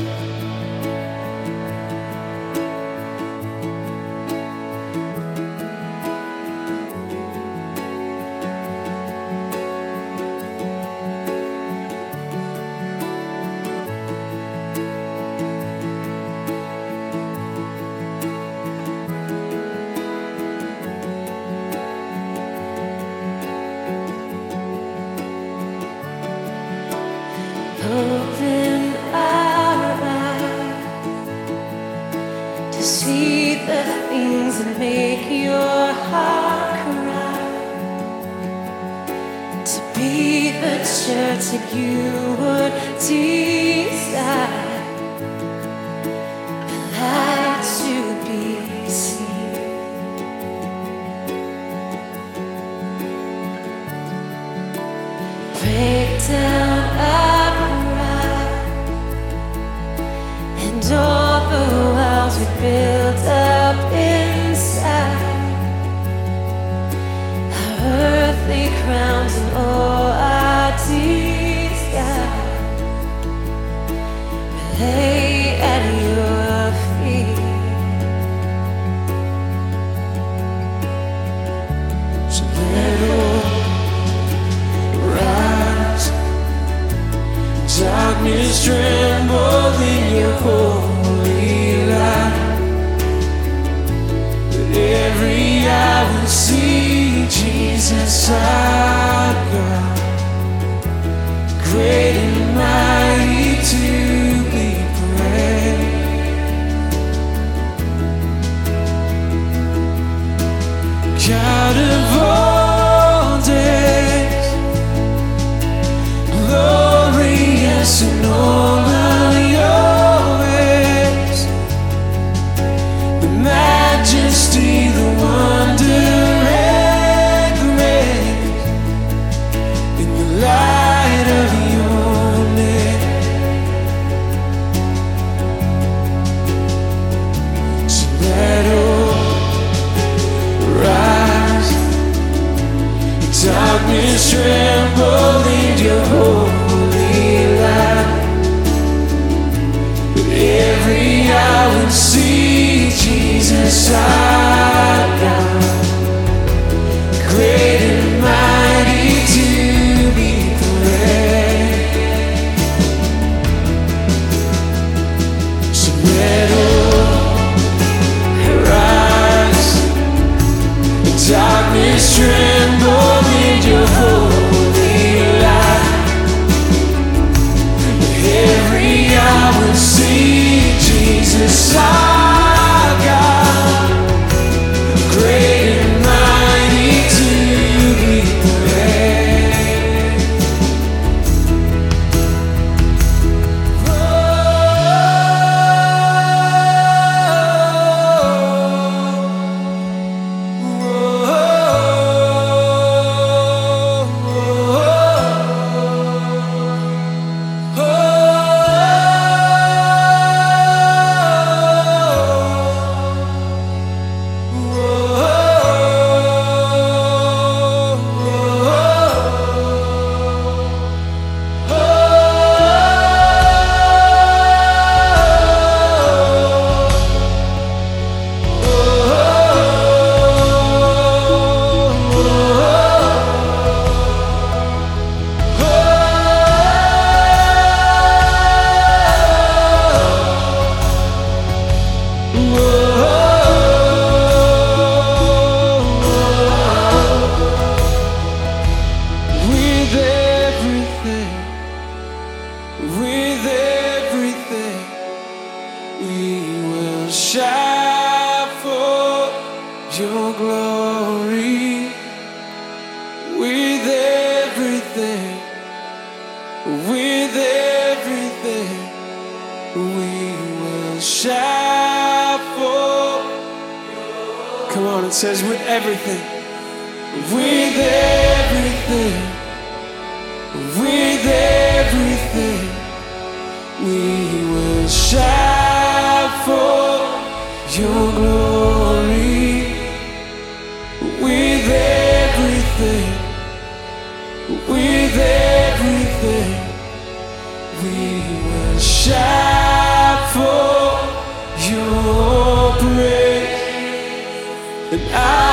Open our eyes to see the things that make your heart cry, to be the church that you would desire, a light to be seen. Break down all the walls we built up inside, our earthly crowns and all our desire, we lay at your feet. So let all rise, darkness tremble in your holy light, that every eye will see Jesus our God, great and mighty to be praised, God of all days, glorious in all of your ways, the majesty, the wonder and grace, in the light of your name. So let all rise, darkness tremble in your holy light, every eye will see Jesus our God, great and mighty to be praised. So let all rise, darkness tremble in your holy light, every eye will see Jesus our God, great and mighty to be praised. With everything, we will shout for your glory. With everything, we will shout for. Come on, it says with everything. With everything, we will shout for your glory. With everything, we will shout. I